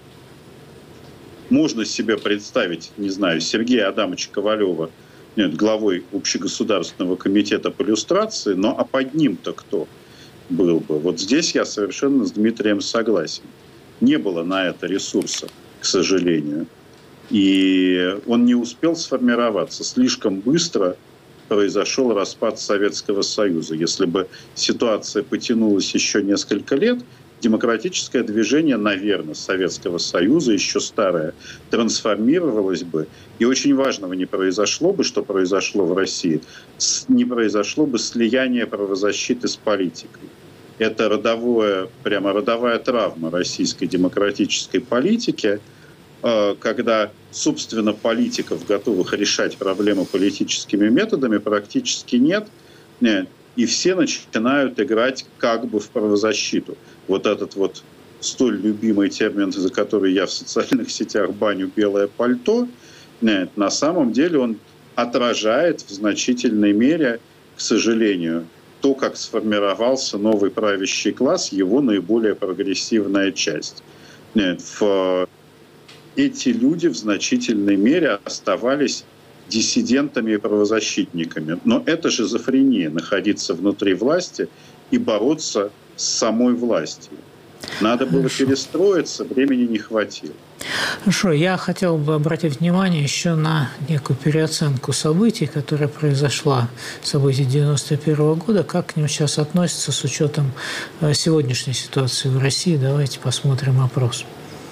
можно себе представить, не знаю, Сергея Адамовича Ковалева, нет, главой Общегосударственного комитета по люстрации, но а под ним-то кто был бы? Вот здесь я совершенно с Дмитрием согласен. Не было на это ресурса, к сожалению. И он не успел сформироваться. Слишком быстро произошел распад Советского Союза. Если бы ситуация потянулась еще несколько лет, демократическое движение, наверное, Советского Союза, еще старое, трансформировалось бы. И очень важного не произошло бы, что произошло в России, не произошло бы слияние правозащиты с политикой. Это родовое, прямо родовая травма российской демократической политики, когда, собственно, политиков, готовых решать проблемы политическими методами, практически нет. И все начинают играть как бы в правозащиту. Вот этот вот столь любимый термин, за который я в социальных сетях баню, белое пальто, на самом деле он отражает в значительной мере, к сожалению, то, как сформировался новый правящий класс, его наиболее прогрессивная часть. В... Эти люди в значительной мере оставались диссидентами и правозащитниками. Но это шизофрения — находиться внутри власти и бороться с самой властью. Надо было Хорошо. перестроиться, времени не хватило. Хорошо, я хотел бы обратить внимание еще на некую переоценку событий, которая произошла, событий девяносто первого года, как к ним сейчас относятся с учетом сегодняшней ситуации в России. Давайте посмотрим опрос.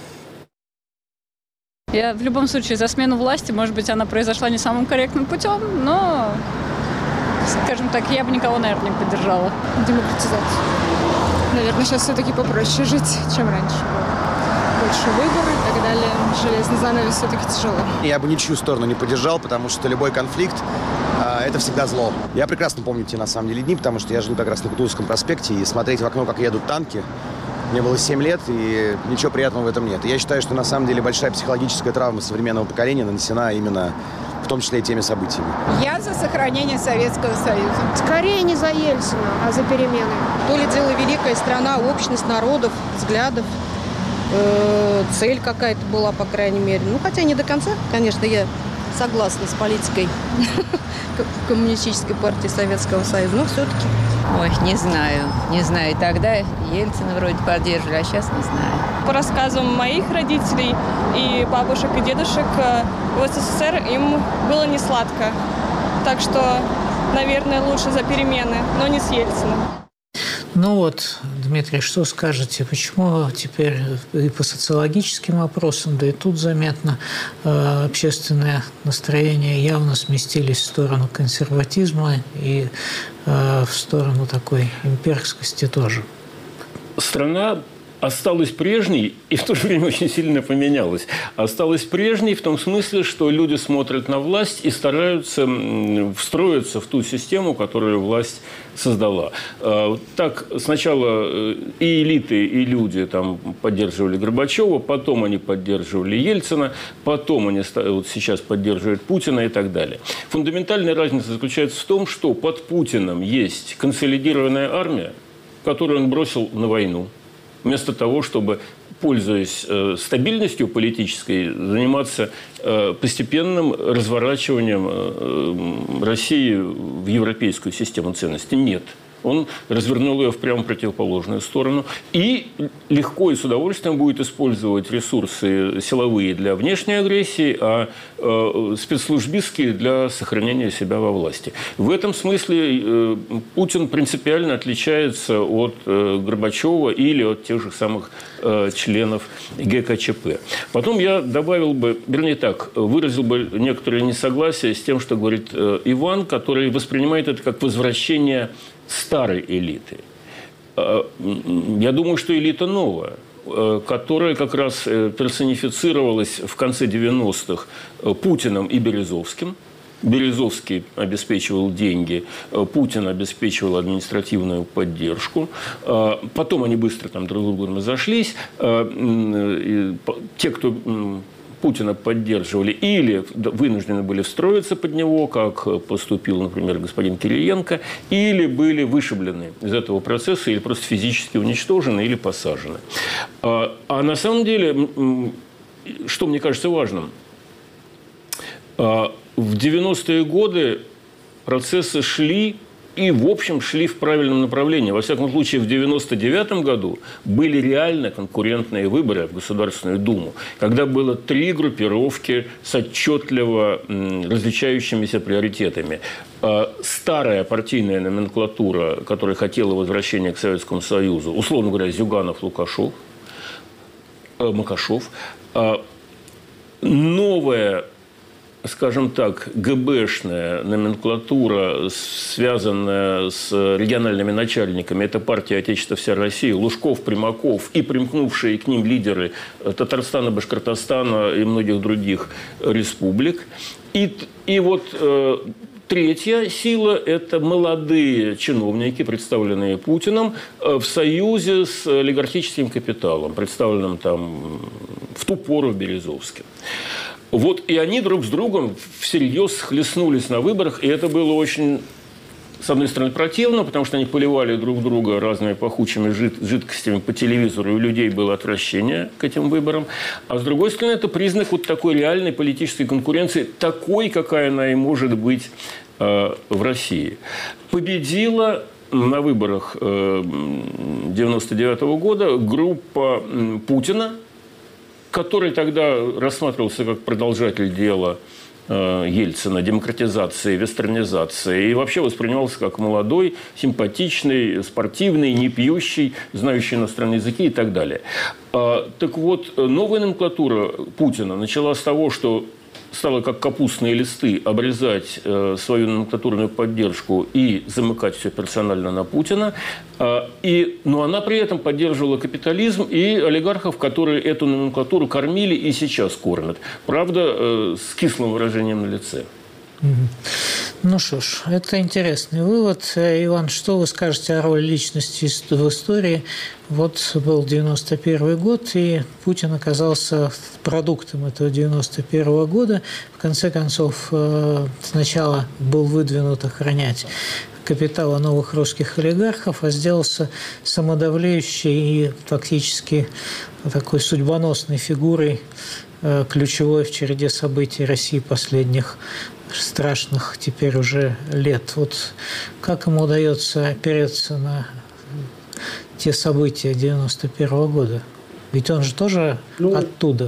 Я в любом случае за смену власти, может быть, она произошла не самым корректным путем, но, скажем так, я бы никого, наверное, не поддержала. Демократизацию. Наверное, сейчас все-таки попроще жить, чем раньше было. Больше выборы и так далее. Железный занавес все-таки тяжело. Я бы ничью сторону не поддержал, потому что любой конфликт э, – это всегда зло. Я прекрасно помню те, на самом деле, дни, потому что я жил как раз на Кутузовском проспекте, и смотреть в окно, как едут танки, мне было семь лет, и ничего приятного в этом нет. И я считаю, что на самом деле большая психологическая травма современного поколения нанесена именно в том числе и теми событиями. Я за сохранение Советского Союза. Скорее не за Ельцина, а за перемены. То ли дело великая страна, общность народов, взглядов. Э, цель какая-то была, по крайней мере. Ну, хотя не до конца, конечно, я согласна с политикой Коммунистической партии Советского Союза, но все-таки. Ой, не знаю, не знаю. Тогда Ельцина вроде поддерживали, а сейчас не знаю. По рассказам моих родителей и бабушек и дедушек, в СССР им было не сладко. Так что, наверное, лучше за перемены, но не с Ельциным. Ну вот, Дмитрий, что скажете? Почему теперь и по социологическим опросам, да и тут заметно, э, общественное настроение явно сместились в сторону консерватизма и э, в сторону такой имперскости тоже? Страна осталась прежней и в то же время очень сильно поменялась. Осталась прежней в том смысле, что люди смотрят на власть и стараются встроиться в ту систему, которую власть создала. Так сначала и элиты, и люди там поддерживали Горбачева, потом они поддерживали Ельцина, потом они вот сейчас поддерживают Путина и так далее. Фундаментальная разница заключается в том, что под Путиным есть консолидированная армия, которую он бросил на войну, вместо того, чтобы, пользуясь э, стабильностью политической, заниматься э, постепенным разворачиванием э, России в европейскую систему ценностей. Нет. Он развернул ее в прямо противоположную сторону и легко и с удовольствием будет использовать ресурсы силовые для внешней агрессии, а э, спецслужбистские для сохранения себя во власти. В этом смысле э, Путин принципиально отличается от э, Горбачева или от тех же самых э, членов ГКЧП. Потом я добавил бы, вернее так, выразил бы некоторое несогласие с тем, что говорит э, Иван, который воспринимает это как возвращение старой элиты. Я думаю, что элита новая, которая как раз персонифицировалась в конце девяностых Путиным и Березовским. Березовский обеспечивал деньги, Путин обеспечивал административную поддержку. Потом они быстро там друг с другом разошлись. Те, кто Путина поддерживали или вынуждены были встроиться под него, как поступил, например, господин Кириенко, или были вышиблены из этого процесса, или просто физически уничтожены, или посажены. А, а на самом деле, что мне кажется важным, в девяностые годы процессы шли и, в общем, шли в правильном направлении. Во всяком случае, в девяносто девятом году были реально конкурентные выборы в Государственную Думу, когда было три группировки с отчетливо различающимися приоритетами. Старая партийная номенклатура, которая хотела возвращения к Советскому Союзу, условно говоря, Зюганов, Лукашов, Макашов. Новая, скажем так, ГБшная номенклатура, связанная с региональными начальниками, это партия «Отечество, вся Россия», Лужков, Примаков и примкнувшие к ним лидеры Татарстана, Башкортостана и многих других республик. И, и вот э, третья сила – это молодые чиновники, представленные Путиным, э, в союзе с олигархическим капиталом, представленным там в ту пору Березовским. Вот и они друг с другом всерьез схлестнулись на выборах, и это было очень, с одной стороны, противно, потому что они поливали друг друга разными пахучими жид- жидкостями по телевизору, и у людей было отвращение к этим выборам. А с другой стороны, это признак вот такой реальной политической конкуренции, такой, какая она и может быть э, в России. Победила на выборах девяносто девятого года группа Путина, который тогда рассматривался как продолжатель дела Ельцина, демократизации, вестернизации, и вообще воспринимался как молодой, симпатичный, спортивный, не пьющий, знающий иностранные языки и так далее. Так вот, новая номенклатура Путина начала с того, что стала как капустные листы обрезать э, свою номенклатурную поддержку и замыкать все персонально на Путина. Э, и, но она при этом поддерживала капитализм и олигархов, которые эту номенклатуру кормили и сейчас кормят. Правда, э, с кислым выражением на лице. Ну что ж, это интересный вывод. Иван, что вы скажете о роли личности в истории? Вот был девяносто первый год, и Путин оказался продуктом этого девяносто первого года. В конце концов, сначала был выдвинут охранять капитала новых русских олигархов, а сделался самодавлеющей и фактически такой судьбоносной фигурой, ключевой в череде событий России последних страшных теперь уже лет. Вот как ему удается опереться на те события девяносто первого года? Ведь он же тоже ну, оттуда.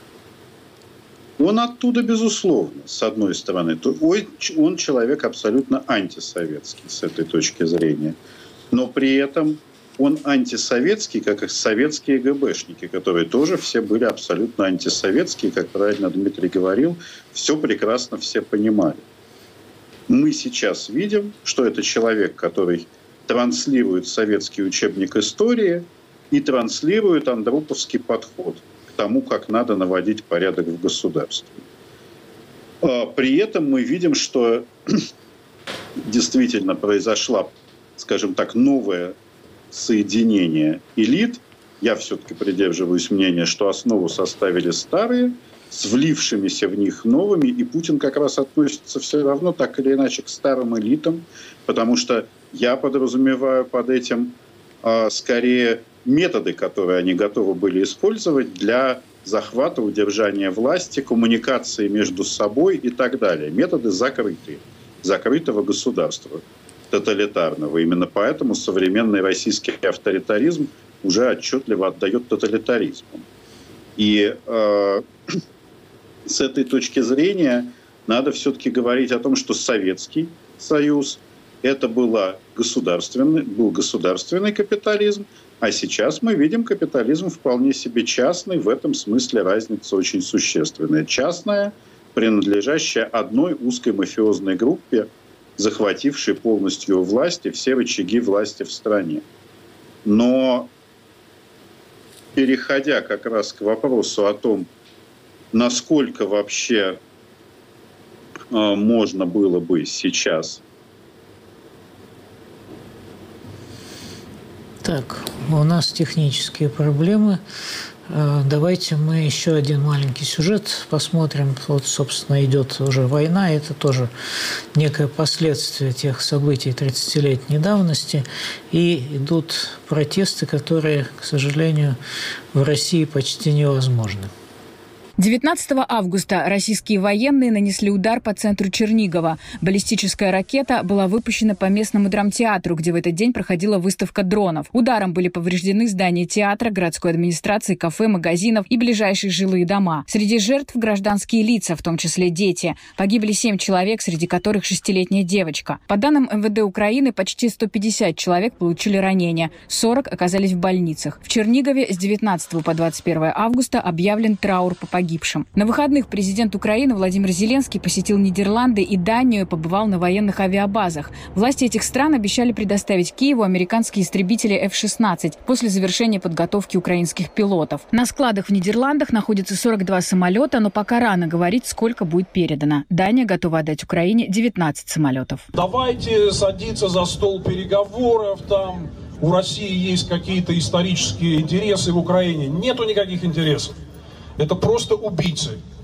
Он оттуда, безусловно, с одной стороны. Он человек абсолютно антисоветский с этой точки зрения. Но при этом он антисоветский, как и советские ГБшники, которые тоже все были абсолютно антисоветские, как правильно Дмитрий говорил, все прекрасно все понимали. Мы сейчас видим, что это человек, который транслирует советский учебник истории и транслирует андроповский подход к тому, как надо наводить порядок в государстве. При этом мы видим, что действительно произошла, скажем так, новая соединение элит. Я все-таки придерживаюсь мнения, что основу составили старые, с влившимися в них новыми, и Путин как раз относится все равно так или иначе к старым элитам, потому что я подразумеваю под этим э, скорее методы, которые они готовы были использовать для захвата, удержания власти, коммуникации между собой и так далее. Методы закрытые, закрытого государства, тоталитарного. Именно поэтому современный российский авторитаризм уже отчетливо отдает тоталитаризму. И э, с этой точки зрения надо все-таки говорить о том, что Советский Союз – это было государственный, был государственный капитализм, а сейчас мы видим капитализм вполне себе частный. В этом смысле разница очень существенная. Частная, принадлежащая одной узкой мафиозной группе, захватившей полностью власть и все рычаги власти в стране. Но переходя как раз к вопросу о том, насколько вообще э, можно было бы сейчас... Так, у нас технические проблемы. Давайте мы еще один маленький сюжет посмотрим. Вот, собственно, идет уже война. Это тоже некое последствие тех событий тридцатилетней давности. И идут протесты, которые, к сожалению, в России почти невозможны. девятнадцатого августа российские военные нанесли удар по центру Чернигова. Баллистическая ракета была выпущена по местному драмтеатру, где в этот день проходила выставка дронов. Ударом были повреждены здания театра, городской администрации, кафе, магазинов и ближайшие жилые дома. Среди жертв гражданские лица, в том числе дети. Погибли семь человек, среди которых шестилетняя девочка. По данным эм вэ дэ Украины, почти сто пятьдесят человек получили ранения, сорок оказались в больницах. В Чернигове с девятнадцатого по двадцать первое августа объявлен траур по погибшим. На выходных президент Украины Владимир Зеленский посетил Нидерланды и Данию и побывал на военных авиабазах. Власти этих стран обещали предоставить Киеву американские истребители эф шестнадцать после завершения подготовки украинских пилотов. На складах в Нидерландах находится сорок два самолета, но пока рано говорить, сколько будет передано. Дания готова отдать Украине девятнадцать самолетов. Давайте садиться за стол переговоров там. У России есть какие-то исторические интересы в Украине. Нету никаких интересов. Это просто убийцы.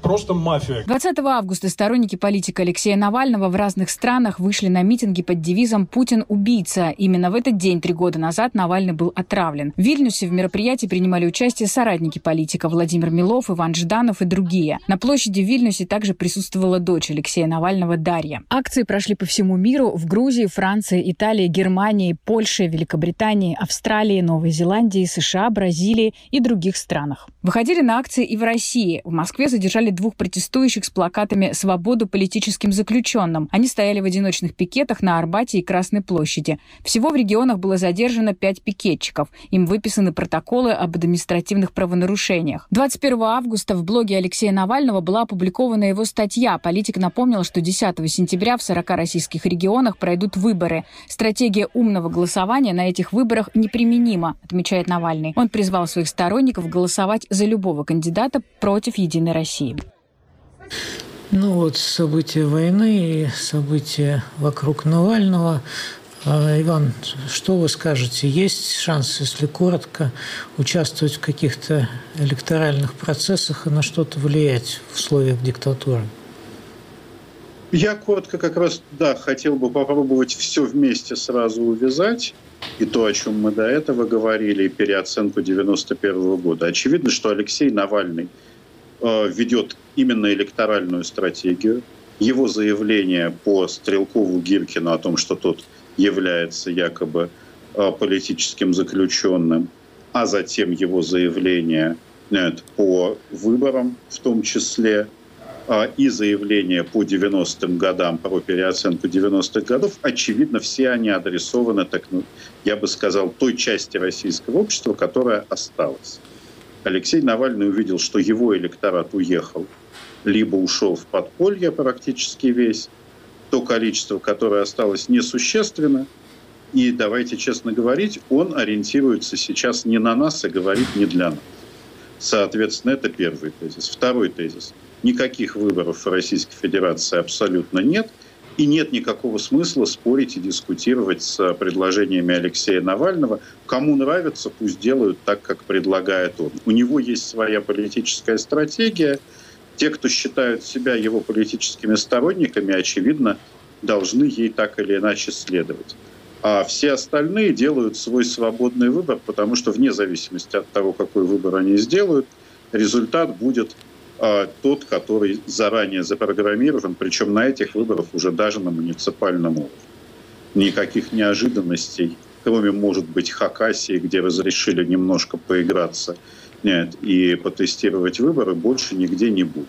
просто мафия. двадцатого августа сторонники политика Алексея Навального в разных странах вышли на митинги под девизом «Путин – убийца». Именно в этот день, три года назад, Навальный был отравлен. В Вильнюсе в мероприятии принимали участие соратники политика Владимир Милов, Иван Жданов и другие. На площади в Вильнюсе также присутствовала дочь Алексея Навального Дарья. Акции прошли по всему миру – в Грузии, Франции, Италии, Германии, Польше, Великобритании, Австралии, Новой Зеландии, США, Бразилии и других странах. Выходили на акции и в России. В Москве задержали двух протестующих с плакатами «Свободу политическим заключенным». Они стояли в одиночных пикетах на Арбате и Красной площади. Всего в регионах было задержано пять пикетчиков. Им выписаны протоколы об административных правонарушениях. двадцать первого августа в блоге Алексея Навального была опубликована его статья. Политик напомнил, что десятого сентября в сорока российских регионах пройдут выборы. Стратегия умного голосования на этих выборах неприменима, отмечает Навальный. Он призвал своих сторонников голосовать за любого кандидата против «Единой России». Ну вот события войны и события вокруг Навального. Иван, что вы скажете? Есть шанс, если коротко, участвовать в каких-то электоральных процессах и на что-то влиять в условиях диктатуры? Я коротко как раз, да, хотел бы попробовать все вместе сразу увязать. И то, о чем мы до этого говорили, и переоценку девяносто первого года. Очевидно, что Алексей Навальный э, ведет именно электоральную стратегию. Его заявление по Стрелкову-Гиркину о том, что тот является якобы э, политическим заключенным, а затем его заявление э, по выборам в том числе, и заявления по девяностым годам про переоценку девяностых годов, очевидно, все они адресованы, так, ну, я бы сказал, той части российского общества, которая осталась. Алексей Навальный увидел, что его электорат уехал, либо ушел в подполье практически весь. То количество, которое осталось, несущественно. И, давайте честно говорить, он ориентируется сейчас не на нас, а говорит не для нас. Соответственно, это первый тезис. Второй тезис. Никаких выборов в Российской Федерации абсолютно нет. И нет никакого смысла спорить и дискутировать с предложениями Алексея Навального. Кому нравится, пусть делают так, как предлагает он. У него есть своя политическая стратегия. Те, кто считают себя его политическими сторонниками, очевидно, должны ей так или иначе следовать. А все остальные делают свой свободный выбор, потому что вне зависимости от того, какой выбор они сделают, результат будет а, тот, который заранее запрограммирован, причем на этих выборах уже даже на муниципальном уровне. Никаких неожиданностей, кроме, может быть, Хакасии, где разрешили немножко поиграться, нет, и потестировать выборы, больше нигде не будет.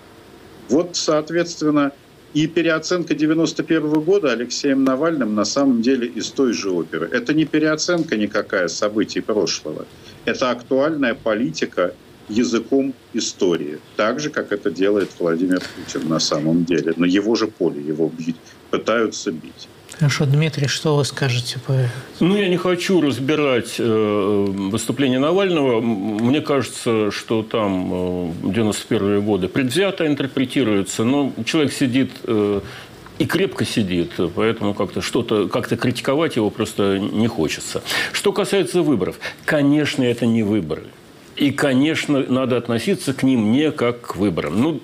Вот, соответственно, и переоценка девяносто первого года Алексеем Навальным на самом деле из той же оперы. Это не переоценка никакая событий прошлого. Это актуальная политика языком истории. Так же, как это делает Владимир Путин на самом деле. На его же поле его бить, пытаются бить. Хорошо, Дмитрий, что вы скажете по этому? Ну, я не хочу разбирать э, выступление Навального. Мне кажется, что там э, девяносто первые годы предвзято интерпретируется, но человек сидит э, и крепко сидит, поэтому как-то что-то, как-то критиковать его просто не хочется. Что касается выборов, конечно, это не выборы. И, конечно, надо относиться к ним не как к выборам. Ну,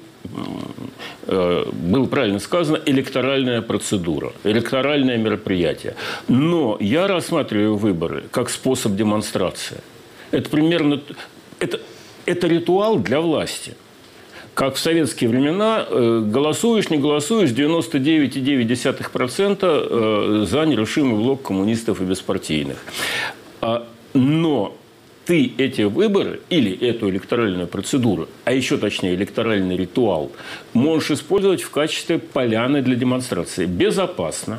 было правильно сказано, электоральная процедура, электоральное мероприятие. Но я рассматриваю выборы как способ демонстрации. Это примерно... Это, это ритуал для власти. Как в советские времена, голосуешь, не голосуешь, девяносто девять целых девять десятых процента за нерушимый блок коммунистов и беспартийных. Но ты эти выборы или эту электоральную процедуру, а еще точнее электоральный ритуал, можешь использовать в качестве поляны для демонстрации. Безопасно,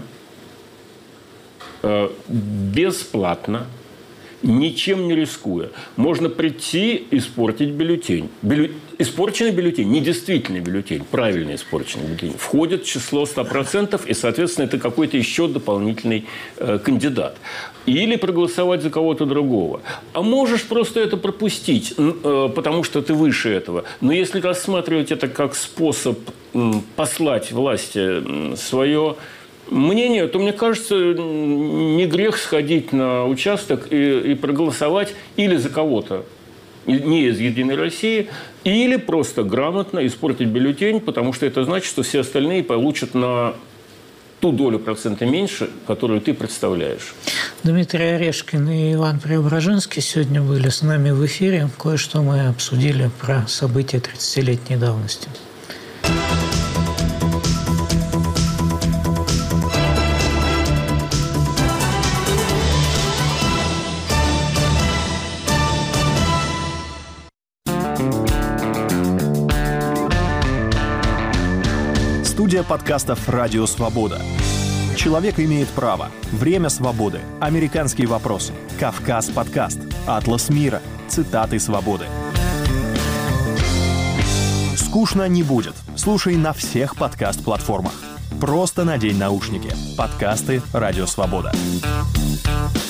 бесплатно, ничем не рискуя. Можно прийти и испортить бюллетень. Бюлле... Испорченный бюллетень, недействительный бюллетень, правильно испорченный бюллетень, входит в число сто процентов, и, соответственно, это какой-то еще дополнительный э, кандидат. Или проголосовать за кого-то другого. А можешь просто это пропустить, э, потому что ты выше этого. Но если рассматривать это как способ э, послать власти э, свое мнение, то, мне кажется, не грех сходить на участок и, и проголосовать или за кого-то не из «Единой России», или просто грамотно испортить бюллетень, потому что это значит, что все остальные получат на ту долю процента меньше, которую ты представляешь. Дмитрий Орешкин и Иван Преображенский сегодня были с нами в эфире. Кое-что мы обсудили про события тридцатилетней давности. Студия подкастов «Радио Свобода». Человек имеет право. Время свободы. Американские вопросы. Кавказ подкаст. Атлас мира. Цитаты свободы. Скучно не будет. Слушай на всех подкаст-платформах. Просто надень наушники. Подкасты «Радио Свобода».